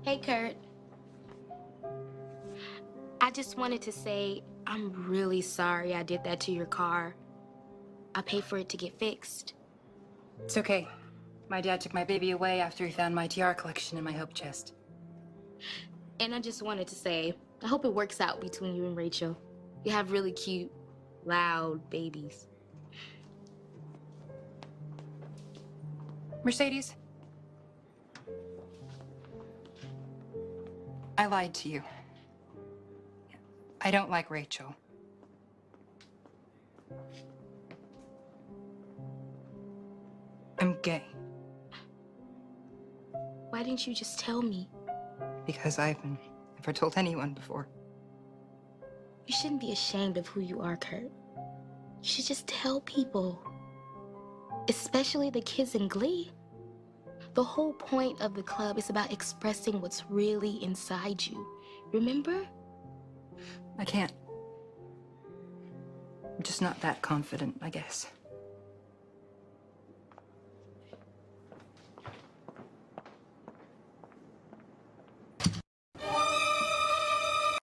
Hey, Kurt. I just wanted to say I'm really sorry I did that to your car. I paid for it to get fixed. It's okay. My dad took my baby away after he found my TR collection in my hope chest. And I just wanted to say, I hope it works out between you and Rachel. You have really cute, loud babies. Mercedes? I lied to you. I don't like Rachel. I'm gay. Why didn't you just tell me? Because I haven't never told anyone before. You shouldn't be ashamed of who you are, Kurt. You should just tell people. Especially the kids in Glee. The whole point of the club is about expressing what's really inside you. Remember? I can't. I'm just not that confident, I guess.